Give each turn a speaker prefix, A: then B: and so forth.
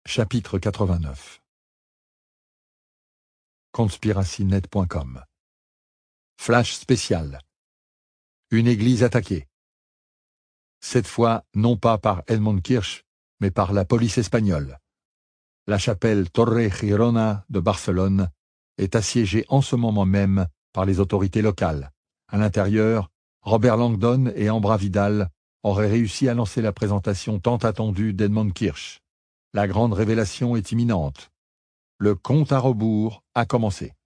A: Chapitre 89 Conspiracynet.com Flash spécial. Une église attaquée. Cette fois, non pas par Edmund Kirch, mais par la police espagnole. La chapelle Torre Girona de Barcelone est assiégée en ce moment même par les autorités locales. À l'intérieur, Robert Langdon et Ambra Vidal auraient réussi à lancer la présentation tant attendue d'Edmund Kirch. La grande révélation est imminente. Le compte à rebours a commencé.